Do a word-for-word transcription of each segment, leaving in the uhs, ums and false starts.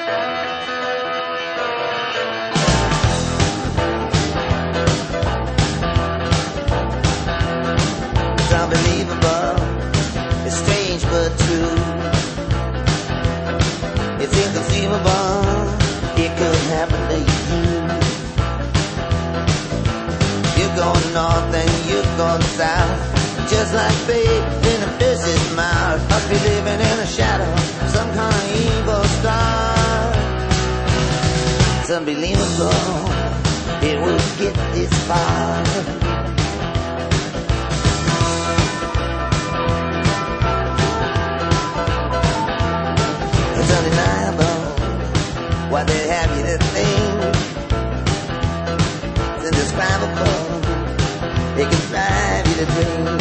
Unbelievable, it's strange but true. It's inconceivable, it could happen to you. You're going north and you're going south, just like bait in a fish's mouth. Must be living in a shadow, some kind of evil star. It's unbelievable, it would get this far. It's undeniable what they have you to think. It's indescribable, it can drive you to drink.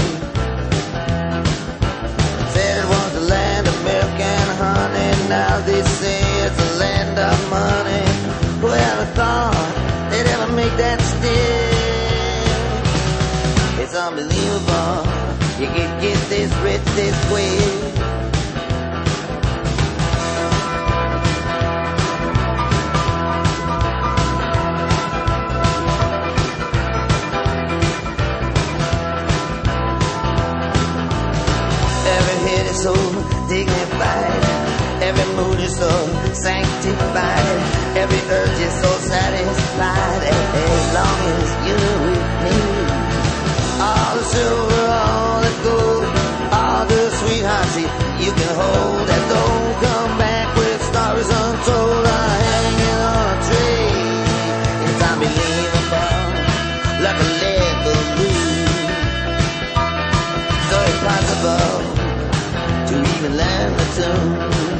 Said it was the land of milk and honey, now they say it's a land of money. Whoever thought they'd ever make that stick? It's unbelievable, you can get this rich this quick. So dignified, every mood is so sanctified, every urge is so satisfied. As long as you're with me, all the silver, all the gold, all the sweethearts you can hold that don't come back with stories untold are hanging on a tree. It's unbelievable, like a lead balloon, so impossible to even learn the tune.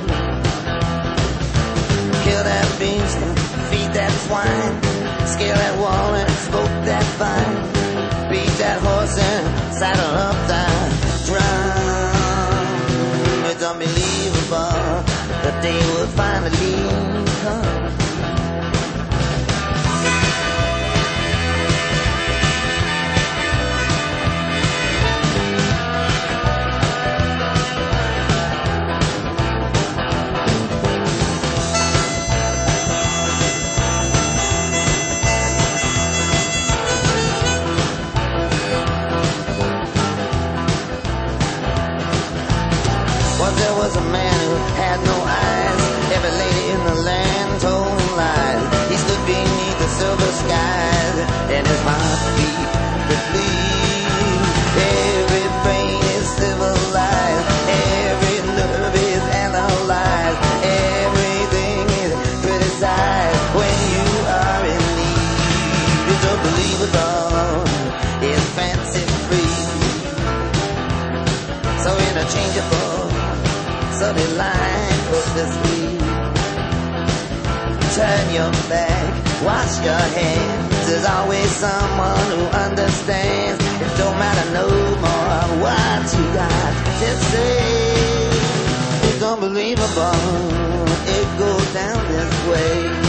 Kill that beast and feed that swine, scale that wall and smoke that vine, beat that horse and saddle up that drum. It's unbelievable, the day will finally come. There was a man who had no eyes, every lady in the land told him lies. He stood beneath the silver skies, and his heart beat the bleed. Every brain is civilized, every nerve is analyzed, everything is criticized when you are in need. It's unbelievable, it's fancy free, so interchangeable, so delightfully. Turn your back, wash your hands. There's always someone who understands. It don't matter no more what you got to say. It's unbelievable, it goes down this way.